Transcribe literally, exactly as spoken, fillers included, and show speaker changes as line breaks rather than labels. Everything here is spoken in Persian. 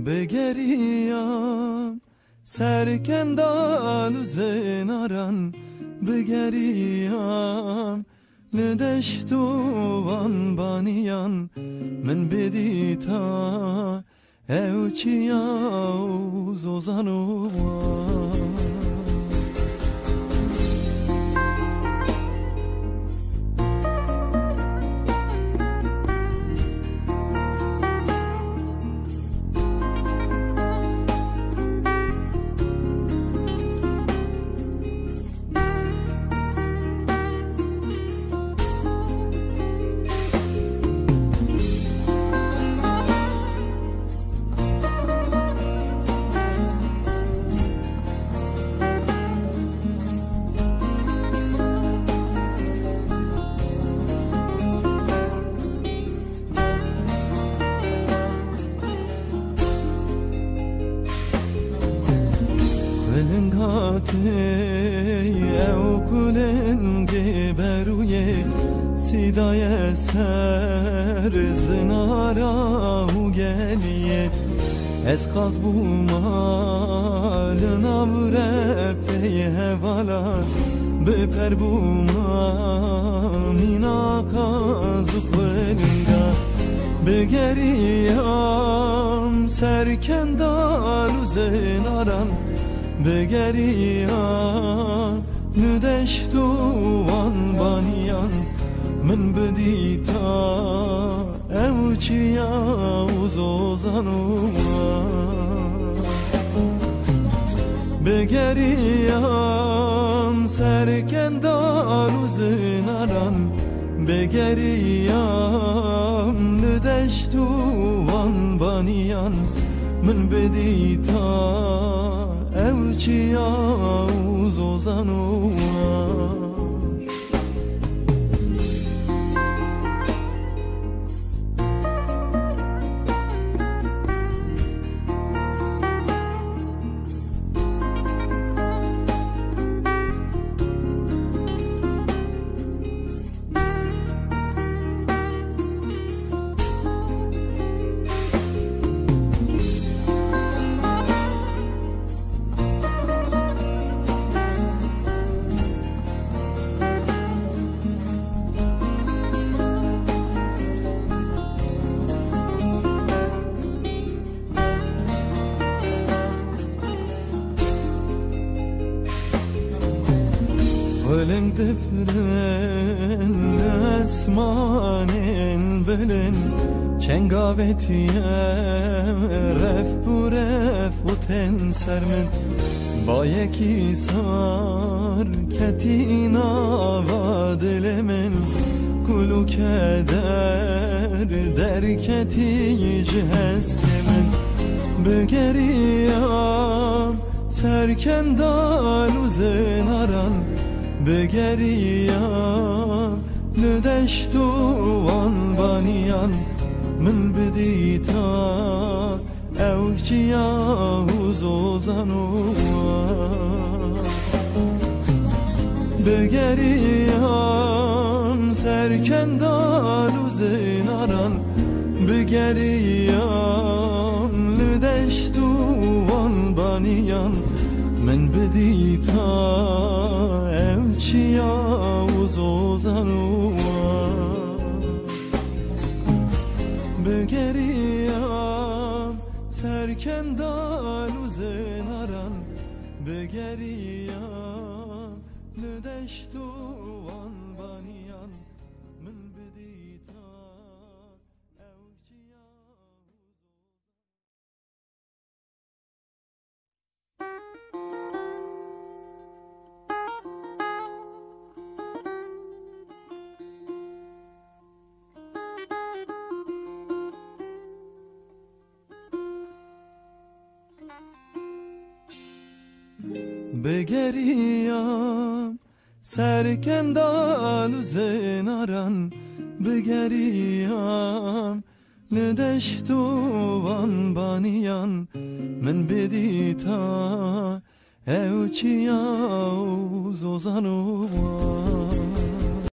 بگریم سرکندال و زناران بگریم ندشت و وانبانیان من بدیتا او چیا زوزانو او کلنگی بروی صدای سر زنارا و گلیه از قاز بومال نورفه هوالا بپر بومان ناقاز قلنگا بگریم سرکندال و زناران بگریم ندشت و وانبانیان من بدیتا او چیا و زوزانو بگریم سرکندال و زناران بگریم ندشت و وانبانیان من بدیتا او چیا و زوزانو ولن دفرن اسمانین بلن چنگاوتیم رف برف و تن سرمن با یکی سار کتینا و دل من کلو کدر در کتی جهست من بگریم سرکندال و زناران بگریم ندشت و وانبانیان من بدیتا او چیا و زوزانو بگریم سرکندال و زناران بگریم ندشت و وانبانیان من بدیتا او چیا و زوزانو بگریم سرکندال و زناران بگریم ندشت و وانبانیان من بدیتا او چیا بگریم سرکندال و زناران بگریم ندشت و وانبانیان من بدیتا او چیا و زوزانو